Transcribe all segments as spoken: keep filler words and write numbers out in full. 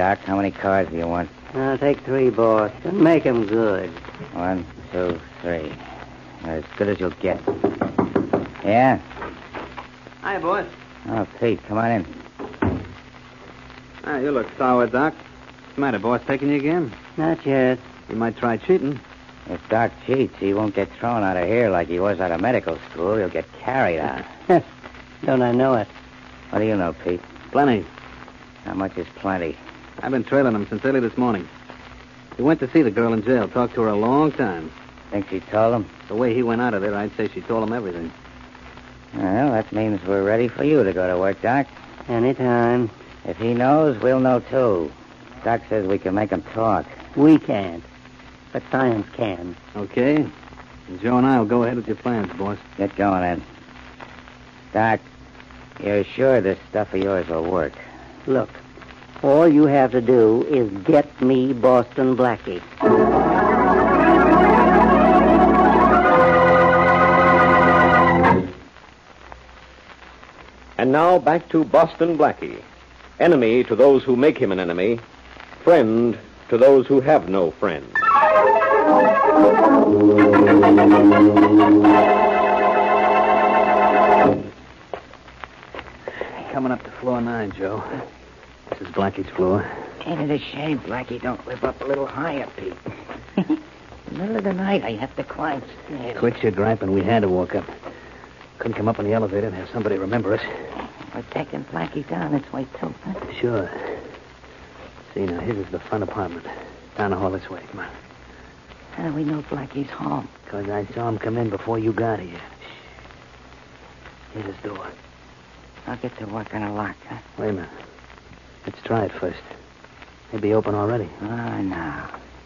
Doc. How many cards do you want? I'll take three, boss, and make 'em good. One, two, three. As good as you'll get. Yeah? Hi, boss. Oh, Pete, come on in. Ah, you look sour, Doc. What's the matter, boss? Taking you again? Not yet. You might try cheating. If Doc cheats, he won't get thrown out of here like he was out of medical school. He'll get carried out. Don't I know it? What do you know, Pete? Plenty. How much is plenty? I've been trailing him since early this morning. He went to see the girl in jail, talked to her a long time. Think she told him? The way he went out of there, I'd say she told him everything. Well, that means we're ready for you to go to work, Doc. Anytime. If he knows, we'll know, too. Doc says we can make him talk. We can't. But science can. Okay. And Joe and I will go ahead with your plans, boss. Get going, then. Doc, you're sure this stuff of yours will work? Look, all you have to do is get me Boston Blackie. And now back to Boston Blackie. Enemy to those who make him an enemy. Friend to those who have no friend. Coming up to floor nine, Joe. This is Blackie's floor. Ain't it a shame Blackie don't live up a little higher, Pete? In the middle of the night, I have to climb stairs. Quit your griping. We had to walk up. Couldn't come up on the elevator and have somebody remember us. We're taking Blackie down this way, too, huh? Sure. See, now, his is the front apartment. Down the hall this way. Come on. How do we know Blackie's home? Because I saw him come in before you got here. Here's his door. I'll get to work on a lock, huh? Wait a minute. Let's try it first. Maybe open already. Oh, no.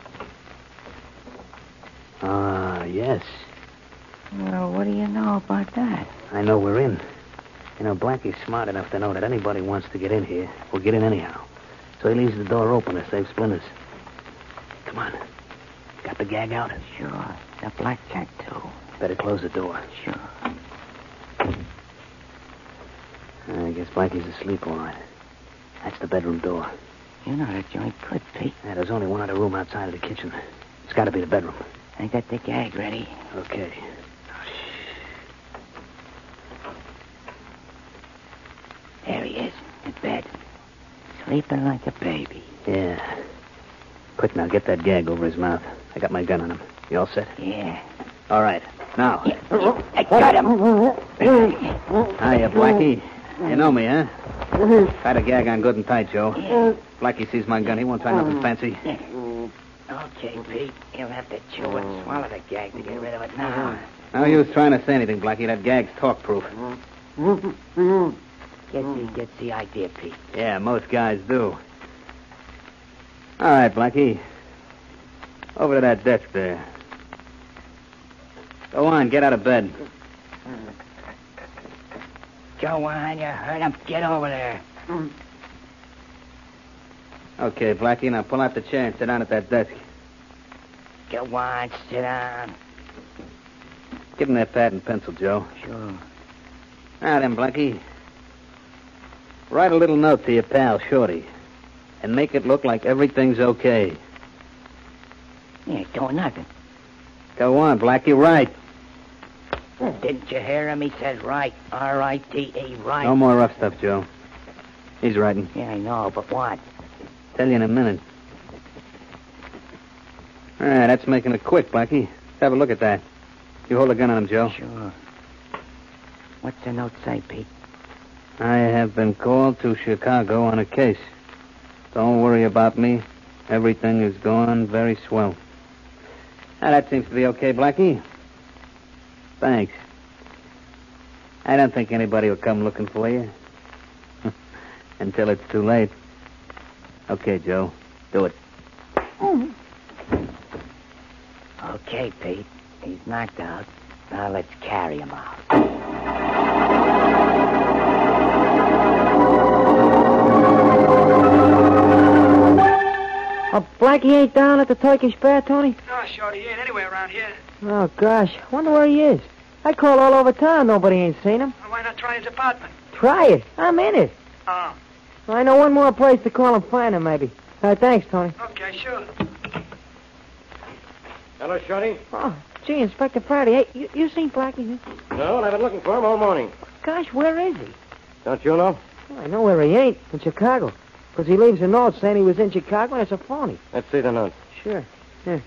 Ah, yes. Well, what do you know about that? I know we're in. You know, Blackie's smart enough to know that anybody wants to get in here will get in anyhow. So he leaves the door open to save splinters. Come on. Got the gag out? Sure. The blackjack, too. Better close the door. Sure. I guess Blackie's asleep all right. That's the bedroom door. You know the joint good, Pete. Yeah, there's only one other room outside of the kitchen. It's got to be the bedroom. I got the gag ready. Okay. There he is, in bed. Sleeping like a baby. Yeah. Quick now, get that gag over his mouth. I got my gun on him. You all set? Yeah. All right. Now. Yeah. I got him. Hiya, Blackie. You know me, huh? Tie the gag on good and tight, Joe. Yeah. Blackie sees my gun. He won't try nothing fancy. Okay, Pete. He'll have to chew and swallow the gag to get rid of it now. No use trying to say anything, Blackie. That gag's talk-proof. Guess he gets the idea, Pete. Yeah, most guys do. All right, Blackie. Over to that desk there. Go on, get out of bed. Go on, you heard him. Get over there. Okay, Blackie, now pull out the chair and sit down at that desk. Go on, sit down. Give him that pad and pencil, Joe. Sure. Now then, Blackie. Write a little note to your pal, Shorty, and make it look like everything's okay. He ain't doing nothing. Go on, Blackie, write. Didn't you hear him? He says right. R I T E, right. No more rough stuff, Joe. He's writing. Yeah, I know, but what? Tell you in a minute. All right, that's making it quick, Blackie. Let's have a look at that. You hold the gun on him, Joe. Sure. What's the note say, Pete? I have been called to Chicago on a case. Don't worry about me. Everything is going very swell. Now, that seems to be okay, Blackie. Thanks. I don't think anybody will come looking for you. Until it's too late. Okay, Joe. Do it. Okay, Pete. He's knocked out. Now let's carry him out. Oh, Blackie ain't down at the Turkish Bear, Tony? No, Shorty, he ain't anywhere around here. Oh, gosh. Wonder where he is. I called all over town. Nobody ain't seen him. Well, why not try his apartment? Try it. I'm in it. Oh. I know one more place to call and find him, maybe. Uh, thanks, Tony. Okay, sure. Hello, Shorty. Oh, gee, Inspector Faraday. Hey, you, you seen Blackie? No, and I've been looking for him all morning. Gosh, where is he? Don't you know? Well, I know where he ain't. In Chicago. Because he leaves a note saying he was in Chicago, and it's a phony. Let's see the note. Sure. Here.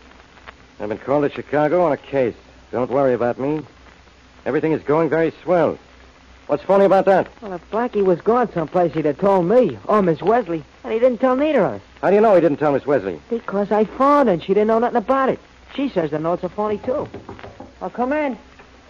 I've been called to Chicago on a case. Don't worry about me. Everything is going very swell. What's funny about that? Well, if Blackie was gone someplace, he'd have told me, or Miss Wesley. And he didn't tell neither of us. How do you know he didn't tell Miss Wesley? Because I phoned her, and she didn't know nothing about it. She says the note's a phony, too. Well, come in.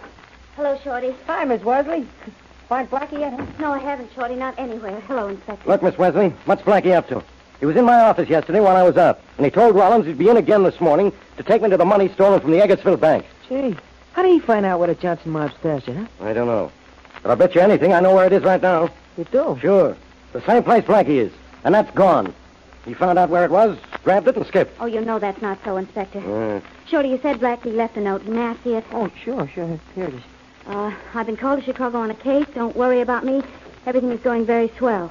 Hello, Shorty. Hi, Miss Wesley. Find Blackie yet, huh? No, I haven't, Shorty. Not anywhere. Hello, Inspector. Look, Miss Wesley, what's Blackie up to? He was in my office yesterday while I was out, and he told Rollins he'd be in again this morning to take me to the money stolen from the Eggertsville Bank. Gee, how did he find out where the Johnson mob stashed it, huh? I don't know. But I'll bet you anything I know where it is right now. You do? Sure. The same place Blackie is, and that's gone. He found out where it was, grabbed it, and skipped. Oh, you know that's not so, Inspector. Uh, Shorty, you said Blackie left a note. May I see it? Oh, sure, sure. Here it is. Uh, I've been called to Chicago on a case. Don't worry about me. Everything is going very swell.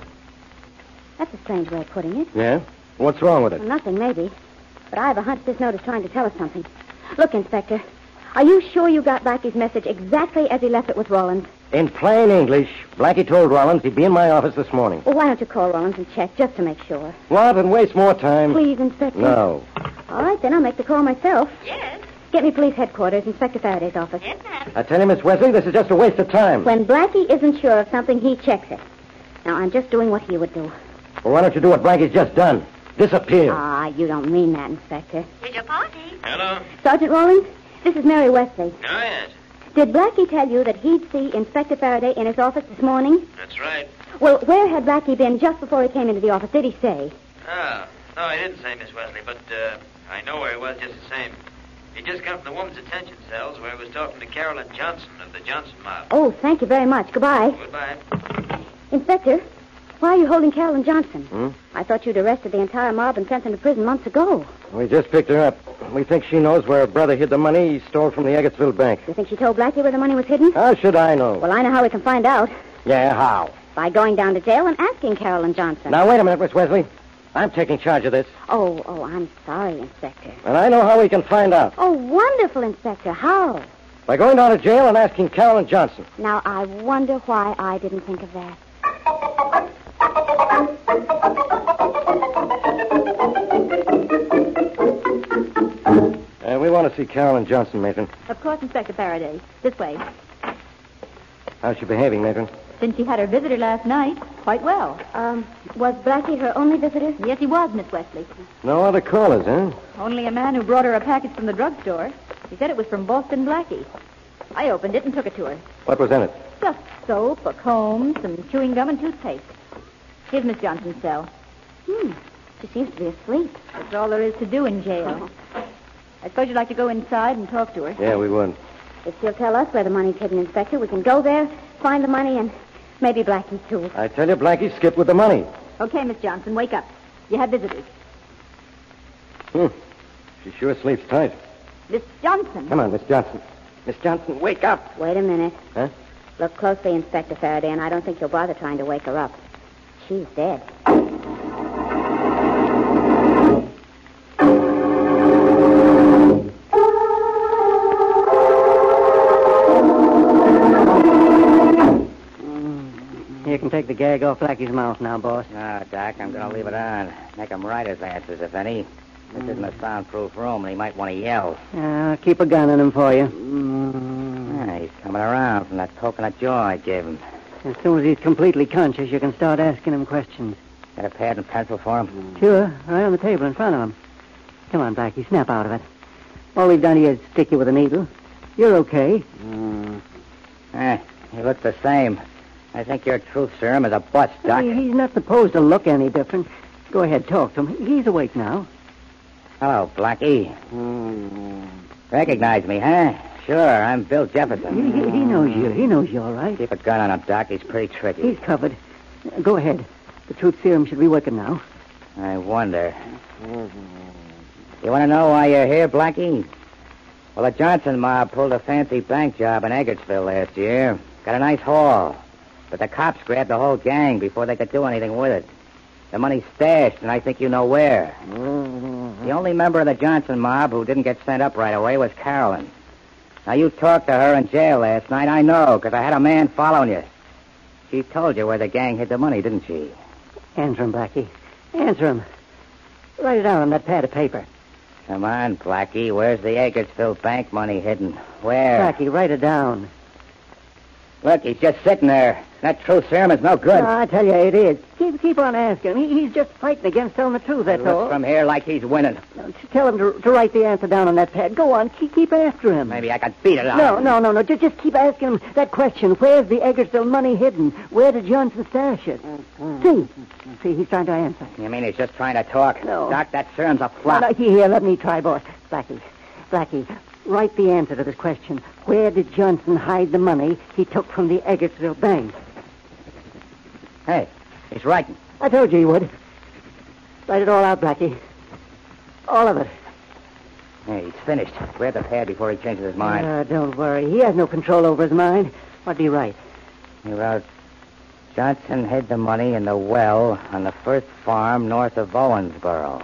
That's a strange way of putting it. yeah? What's wrong with it? Well, nothing, maybe. But I have a hunch this note is trying to tell us something. Look, Inspector, are you sure you got Blackie's message exactly as he left it with Rollins? In plain English, Blackie told Rollins he'd be in my office this morning. Well, why don't you call Rollins and check just to make sure? What? And waste more time? Please, Inspector. No. All right, then I'll make the call myself. Yes. Get me police headquarters, Inspector Faraday's office. Yes, ma'am. I tell you, Miss Wesley, this is just a waste of time. When Blackie isn't sure of something, he checks it. Now, I'm just doing what he would do. Well, why don't you do what Blackie's just done? Disappear. Ah, you don't mean that, Inspector. Here's your party. Hello? Sergeant Rollins, this is Mary Wesley. Oh, yes. Did Blackie tell you that he'd see Inspector Faraday in his office this morning? That's right. Well, where had Blackie been just before he came into the office? Did he say? Oh, no, he didn't say, Miss Wesley, but uh, I know where he was just the same. He just come from the woman's detention cells where he was talking to Carolyn Johnson of the Johnson mob. Oh, thank you very much. Goodbye. Goodbye. Inspector, why are you holding Carolyn Johnson? Hmm? I thought you'd arrested the entire mob and sent them to prison months ago. We just picked her up. We think she knows where her brother hid the money he stole from the Eggertsville Bank. You think she told Blackie where the money was hidden? How should I know? Well, I know how we can find out. Yeah, how? By going down to jail and asking Carolyn Johnson. Now, wait a minute, Miss Wesley. I'm taking charge of this, Oh, oh, I'm sorry, Inspector. and I know how we can find out. Oh, wonderful, Inspector. How? By going down to jail and asking Carolyn Johnson. Now, I wonder why I didn't think of that. Uh, we want to see Carolyn Johnson, Matron. Of course, Inspector Faraday. This way. How's she behaving, Matron? Since she had her visitor last night, quite well. Um, was Blackie her only visitor? Yes, he was, Miss Wesley. No other callers, huh? Only a man who brought her a package from the drugstore. He said it was from Boston Blackie. I opened it and took it to her. What was in it? Just soap, a comb, some chewing gum, and toothpaste. Here's Miss Johnson's cell. Hmm. She seems to be asleep. That's all there is to do in jail. I suppose you'd like to go inside and talk to her. Yeah, we would. If she'll tell us where the money's hidden, Inspector, we can go there, find the money, and maybe Blackie, too. I tell you, Blackie skipped with the money. Okay, Miss Johnson, wake up. You have visitors. Hmm. She sure sleeps tight. Miss Johnson. Come on, Miss Johnson. Miss Johnson, wake up. Wait a minute. Huh? Look closely, Inspector Faraday, and I don't think you'll bother trying to wake her up. She's dead. You can take the gag off Blackie's mouth now, boss. No, Doc, I'm going to leave it on. Make him write his answers, if any. This isn't a soundproof room, and he might want to yell. Uh, keep a gun on him for you. Ah, he's coming around from that coconut jaw I gave him. As soon as he's completely conscious, you can start asking him questions. Got a pad and pencil for him? Sure, right on the table in front of him. Come on, Blackie, snap out of it. All we've done here is stick you with a needle. You're okay. Mm. Eh, he looks the same. I think your truth serum is a bust, Doc. He- He's not supposed to look any different. Go ahead, talk to him. He's awake now. Hello, Blackie. Mm. Recognize me, huh? Sure, I'm Bill He, Jefferson. he, he knows you. He knows you all right. Keep a gun on him, Doc. He's pretty tricky. He's covered. Go ahead. The truth serum should be working now. I wonder. You want to know why you're here, Blackie? Well, the Johnson mob pulled a fancy bank job in Eggertsville last year. Got a nice haul. But the cops grabbed the whole gang before they could do anything with it. The money's stashed, and I think you know where. Mm-hmm. The only member of the Johnson mob who didn't get sent up right away was Carolyn. Now, you talked to her in jail last night. I know, because I had a man following you. She told you where the gang hid the money, didn't she? Answer him, Blackie. Answer him. Write it down on that pad of paper. Come on, Blackie. Where's the Eggertsville bank money hidden? Where? Blackie, write it down. Look, he's just sitting there. That truth serum is no good. No, I tell you, it is. Keep, keep on asking him. He, he's just fighting against telling the truth, that's He looks all. from here like he's winning. No, just tell him to, to write the answer down on that pad. Go on, keep, keep after him. Maybe I could beat it out. No, no, no, no. Just, just keep asking him that question. Where's the Eggertsville money hidden? Where did Johnson stash it? See? See, he's trying to answer. You mean he's just trying to talk? No. Doc, that serum's a flop. No, no, here, let me try, boss. Blackie, Blackie, write the answer to this question. Where did Johnson hide the money he took from the Eggertsville bank? Hey, he's writing. I told you he would. Write it all out, Blackie. All of it. Hey, he's finished. Grab the pad before he changes his mind. Uh, don't worry. He has no control over his mind. What did he write? He wrote, Johnson hid the money in the well on the first farm north of Owensboro.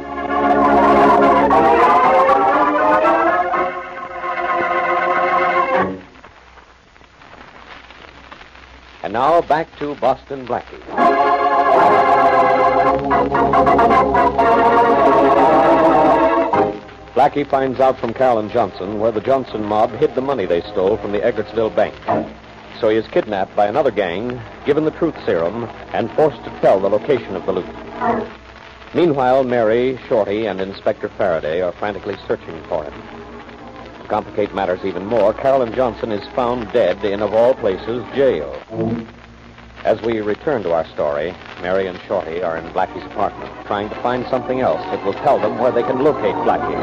And now back to Boston Blackie. Blackie finds out from Carolyn Johnson where the Johnson mob hid the money they stole from the Eggertsville bank. So he is kidnapped by another gang, given the truth serum, and forced to tell the location of the loot. Meanwhile, Mary, Shorty, and Inspector Faraday are frantically searching for him. To complicate matters even more, Carolyn Johnson is found dead in, of all places, jail. As we return to our story, Mary and Shorty are in Blackie's apartment, trying to find something else that will tell them where they can locate Blackie.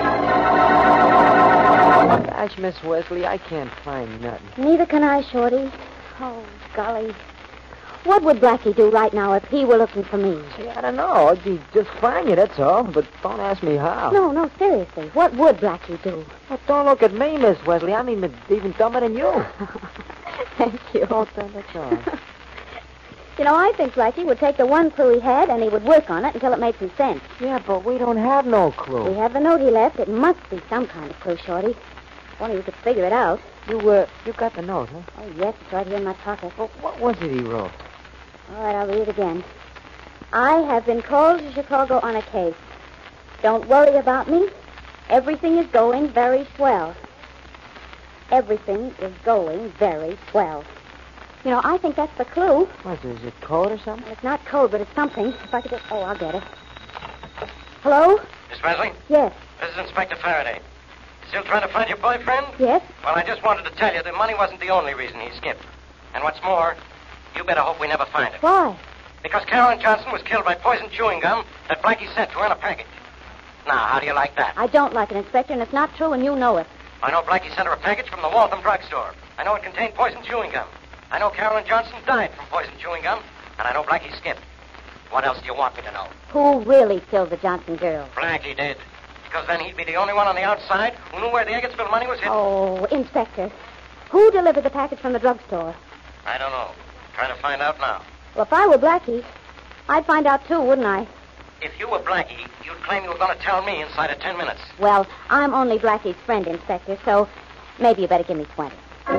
Gosh, Miss Wesley, I can't find nothing. Neither can I, Shorty. Oh, golly. What would Blackie do right now if he were looking for me? See, I don't know. He'd just find you, that's all. But don't ask me how. No, no, seriously. What would Blackie do? Well, don't look at me, Miss Wesley. I mean, even dumber than you. Thank you. Oh, that's all. You know, I think Blackie would take the one clue he had and he would work on it until it made some sense. Yeah, but we don't have no clue. We have the note he left. It must be some kind of clue, Shorty. If only you could figure it out. You, uh, you got the note, huh? Oh, yes, it's right here in my pocket. Well, what was it he wrote? All right, I'll read it again. I have been called to Chicago on a case. Don't worry about me. Everything is going very swell. Everything is going very swell. You know, I think that's the clue. What, is it code or something? Well, it's not code, but it's something. If I could just... Oh, I'll get it. Hello? Miss Wesley? Yes. This is Inspector Faraday. Still trying to find your boyfriend? Yes? Well, I just wanted to tell you that money wasn't the only reason he skipped. And what's more, you better hope we never find it. Why? Because Carolyn Johnson was killed by poisoned chewing gum that Blackie sent to her in a package. Now, how do you like that? I don't like it, Inspector, and it's not true, and you know it. I know Blackie sent her a package from the Waltham drugstore. I know it contained poisoned chewing gum. I know Carolyn Johnson died from poisoned chewing gum, and I know Blackie skipped. What else do you want me to know? Who really killed the Johnson girl? Blackie did. Because then he'd be the only one on the outside who knew where the Eggertsville money was hidden. Oh, Inspector. Who delivered the package from the drugstore? I don't know. Trying to find out now. Well, if I were Blackie, I'd find out too, wouldn't I? If you were Blackie, you'd claim you were going to tell me inside of ten minutes. Well, I'm only Blackie's friend, Inspector, so maybe you better give me twenty.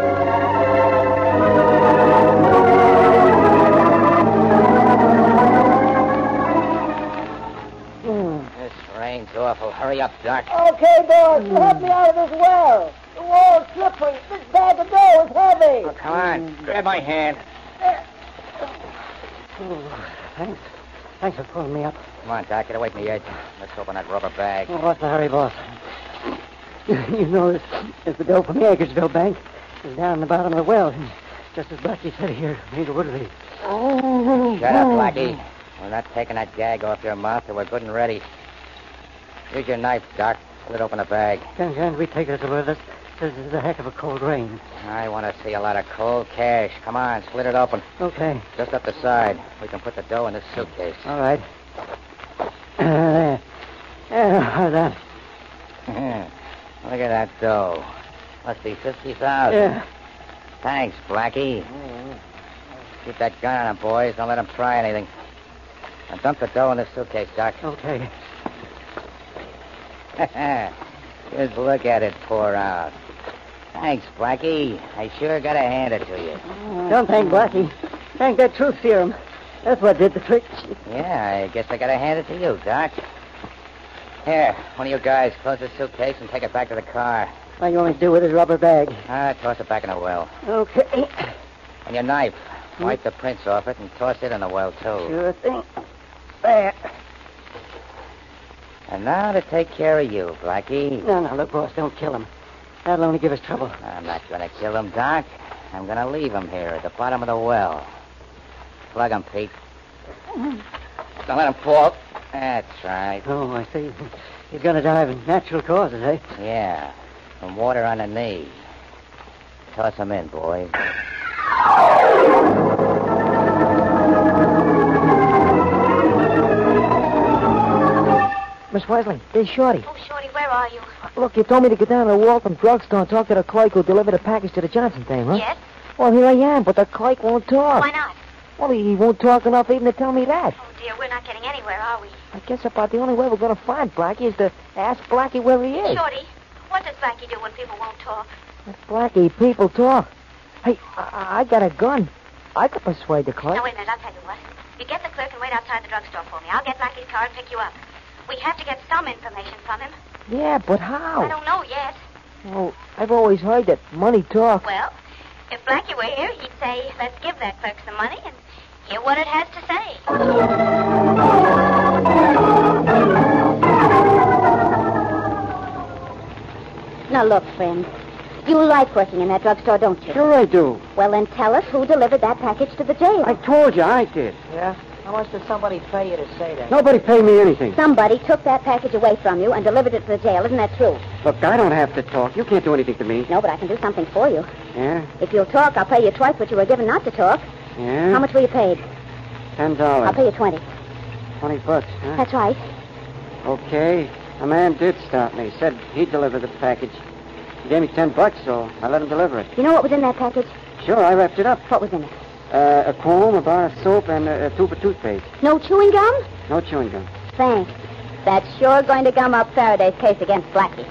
This rain's awful. Hurry up, Doc. Okay, boss. Help me out of this well. The wall's slippery. This bag of dough is heavy. Oh, come on. Grab my hand. Oh, thanks. Thanks for pulling me up. Come on, Doc. Get away from the edge. Let's open that rubber bag. Oh, what's the hurry, boss? You know, this is the dough from the Eggertsville bank. It's down in the bottom of the well. Just as Blackie said here, Major Woodley. Shut up, Blackie. We're not taking that gag off your mouth till we're good and ready. Here's your knife, Doc. Slit open the bag. Can't, can't we take this with us? This is a heck of a cold rain. I want to see a lot of cold cash. Come on, slit it open. Okay. Just up the side. We can put the dough in this suitcase. All right. Uh, there. There, how's that? Look at that dough. Must be fifty thousand. Yeah. Thanks, Blackie. Keep that gun on him, boys. Don't let him try anything. Now dump the dough in this suitcase, Doc. Okay. Just look at it pour out. Thanks, Blackie. I sure gotta hand it to you. Don't thank Blackie. Thank that truth serum. That's what did the trick. Yeah, I guess I gotta hand it to you, Doc. Here, one of you guys, close the suitcase and take it back to the car. What do you want me to do with his rubber bag? Ah, toss it back in the well. Okay. And your knife. Wipe the prints off it and toss it in the well, too. Sure thing. There. And now to take care of you, Blackie. No, no, look, boss, don't kill him. That'll only give us trouble. I'm not gonna kill him, Doc. I'm gonna leave him here at the bottom of the well. Plug him, Pete. Don't let him fall. That's right. Oh, I see. He's gonna die of natural causes, eh? Yeah. From water on the knee. Toss him in, boys. Miss Wesley, there's Shorty. Oh, Shorty, where are you? Look, you told me to get down to the Waltham drugstore and talk to the clerk who delivered the package to the Johnson thing, huh? Yes? Well, here I am, but the clerk won't talk. Why not? Well, he won't talk enough even to tell me that. Oh, dear, we're not getting anywhere, are we? I guess about the only way we're going to find Blackie is to ask Blackie where he is. Shorty, what does Blackie do when people won't talk? Blackie, people talk. Hey, I, I got a gun. I could persuade the clerk. Now, wait a minute, I'll tell you what. You get the clerk and wait outside the drugstore for me. I'll get Blackie's car and pick you up. We have to get some information from him. Yeah, but how? I don't know yet. Well, I've always heard that money talks. Well, if Blackie were here, he'd say, let's give that clerk some money and hear what it has to say. Now, look, friend. You like working in that drugstore, don't you? Sure I do. Well, then tell us who delivered that package to the jail. I told you I did. Yeah? How much did somebody pay you to say that? Nobody paid me anything. Somebody took that package away from you and delivered it to the jail. Isn't that true? Look, I don't have to talk. You can't do anything to me. No, but I can do something for you. Yeah? If you'll talk, I'll pay you twice what you were given not to talk. Yeah? How much were you paid? Ten dollars. I'll pay you twenty. Twenty bucks, huh? That's right. Okay. A man did stop me. Said he'd deliver the package. He gave me ten bucks, so I let him deliver it. You know what was in that package? Sure, I wrapped it up. What was in it? Uh, a comb, a bar of soap, and a, a tube of toothpaste. No chewing gum? No chewing gum. Thanks. That's sure going to gum up Faraday's case against Blackie.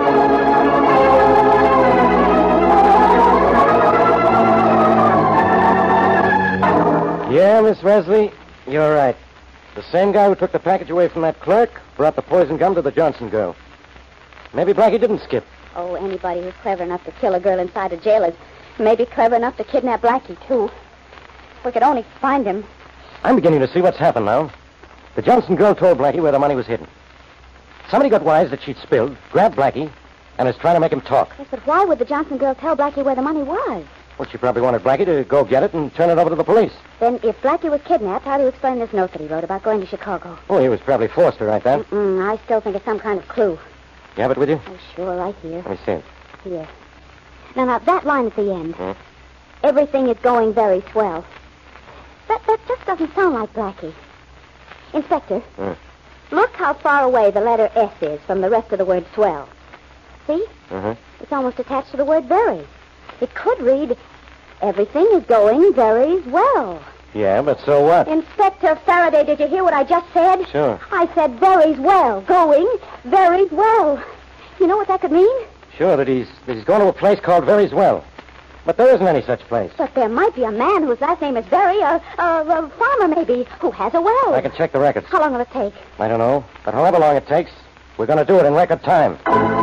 Yeah, Miss Wesley, you're right. The same guy who took the package away from that clerk brought the poison gum to the Johnson girl. Maybe Blackie didn't skip. Oh, anybody who's clever enough to kill a girl inside a jail is maybe clever enough to kidnap Blackie, too. If we could only find him. I'm beginning to see what's happened now. The Johnson girl told Blackie where the money was hidden. Somebody got wise that she'd spilled, grabbed Blackie, and is trying to make him talk. Yes, but why would the Johnson girl tell Blackie where the money was? Well, she probably wanted Blackie to go get it and turn it over to the police. Then if Blackie was kidnapped, how do you explain this note that he wrote about going to Chicago? Oh, he was probably forced to write that. Mm-mm, I still think it's some kind of clue. You have it with you? Oh, sure, right here. Let me see it. Here. Now, now, that line at the end. Hmm? Everything is going very swell. That, that just doesn't sound like Blackie. Inspector, Hmm. look how far away the letter S is from the rest of the word swell. See? Mm-hmm. It's almost attached to the word very. It could read, everything is going very well. Yeah, but so what? Inspector Faraday, did you hear what I just said? Sure. I said very well. Going very well. You know what that could mean? Sure, that he's, that he's going to a place called Very's Well. But there isn't any such place. But there might be a man whose last name is Berry, a, a, a farmer maybe, who has a well. I can check the records. How long will it take? I don't know. But however long it takes, we're going to do it in record time.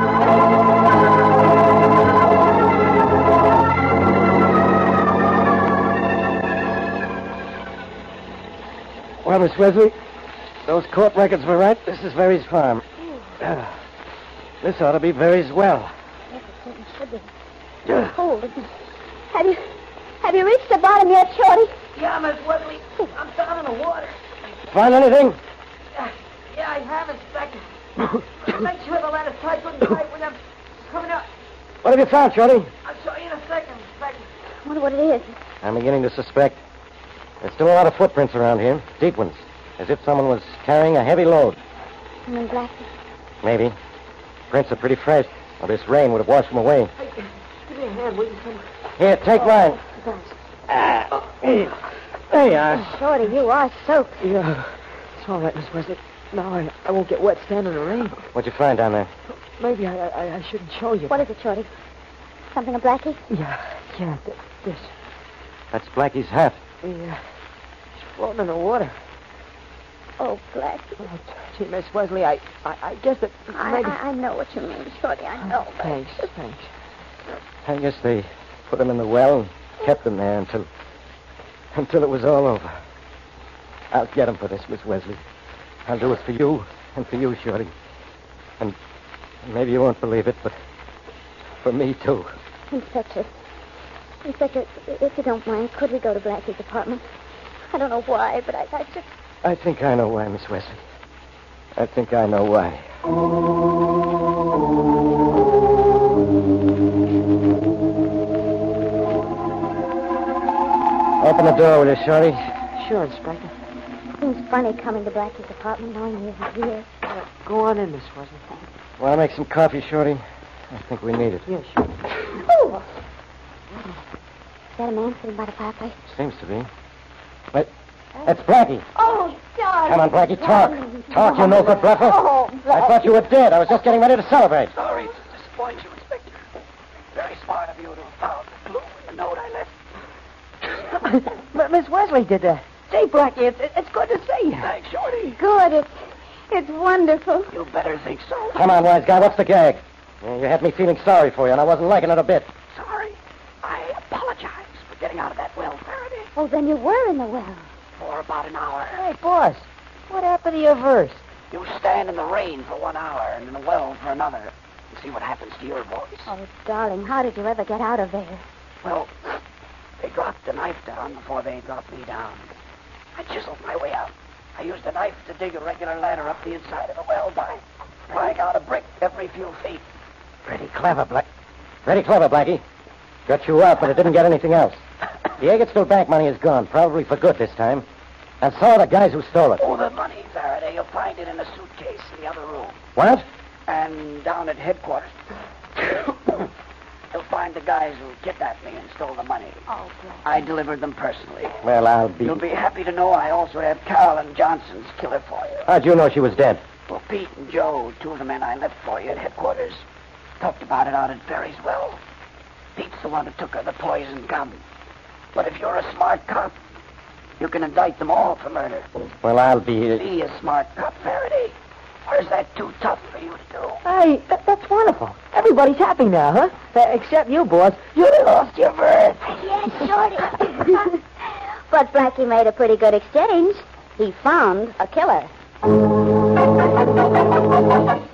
Well, Miss Wesley, those court records were right. This is Very's farm. Uh, this ought to be Very's well. Yes, it certainly should be. Hold it. Have you, have you reached the bottom yet, Shorty? Yeah, Miss Wesley. I'm down in the water. Find anything? Yeah, yeah I have, Inspector. Make sure the ladder's tight, good and tight when I'm coming up. What have you found, Shorty? I'll show you in a second, Inspector. I wonder what it is. I'm beginning to suspect. There's still a lot of footprints around here, deep ones, as if someone was carrying a heavy load. You mean Blackie? Maybe. Prints are pretty fresh. Well, this rain would have washed them away. Hey, give me a hand, will you? Some... Here, take mine. Thanks. Ah, hey. There you are. Shorty, you are soaked. Yeah. It's all right, Miss Wesley. Now I, I won't get wet standing in the rain. What'd you find down there? Maybe I, I, I shouldn't show you. What is it, Shorty? Something of Blackie? Yeah, yeah, th- this. That's Blackie's hat. Yeah, he's floating in the water. Oh, Blackie. Oh, gee, Miss Wesley, I, I, I guess that I, maybe... I, I know what you mean, Shorty. I know. Oh, thanks, thanks. I guess they put him in the well and kept him there until... until it was all over. I'll get him for this, Miss Wesley. I'll do it for you and for you, Shorty. And maybe you won't believe it, but for me, too. Inspector. Inspector, if you don't mind, could we go to Blackie's apartment? I don't know why, but I, I just... I think I know why, Miss Wesley. I think I know why. Open the door, will you, Shorty? Sure, Inspector. Seems funny coming to Blackie's apartment knowing he isn't here. Uh, go on in, Miss Wesley. Want to make some coffee, Shorty? I think we need it. Yeah, sure. Oh! Is that a man sitting by the fireplace? Seems to be. But that's Blackie. Oh, darling. Come on, Blackie, talk. Talk, you no good bluffer. Oh, Blackie. I thought you were dead. I was just getting ready to celebrate. Sorry to disappoint you, Inspector. Very smart of you to have found the clue in the note I left. But Miss Wesley did that. Say, Blackie, it's, it's good to see you. Thanks, Shorty. Good. It's, it's wonderful. You better think so. Come on, wise guy. What's the gag? Yeah, you had me feeling sorry for you, and I wasn't liking it a bit. Sorry. I apologize for getting out of that well, Faraday. Oh, then you were in the well. For about an hour. Hey, boss, what happened to your verse? You stand in the rain for one hour and in the well for another and see what happens to your voice. Oh, darling, how did you ever get out of there? Well, they dropped the knife down before they dropped me down. I chiseled my way out. I used a knife to dig a regular ladder up the inside of the well by prying out a brick every few feet. Pretty clever, Black. Very clever, Blackie. Got you out, but it didn't get anything else. The Eggertsville bank money is gone, probably for good this time. And so are the guys who stole it. Oh, the money, Faraday. You'll find it in a suitcase in the other room. What? And down at headquarters, you'll find the guys who kidnapped me and stole the money. Oh, Blackie. I delivered them personally. Well, I'll be... You'll be happy to know I also have Carolyn Johnson's killer for you. How'd you know she was dead? Well, Pete and Joe, two of the men I left for you at headquarters, talked about it out at Ferry's well. Pete's the one who took her the poison gum. But if you're a smart cop, you can indict them all for murder. Well, I'll be... Be a smart cop, Faraday. Or is that too tough for you to do? Hey, that, that's wonderful. Everybody's happy now, huh? Uh, except you, boss. You lost your verse. Yes, Shorty. But Blackie made a pretty good exchange. He found a killer.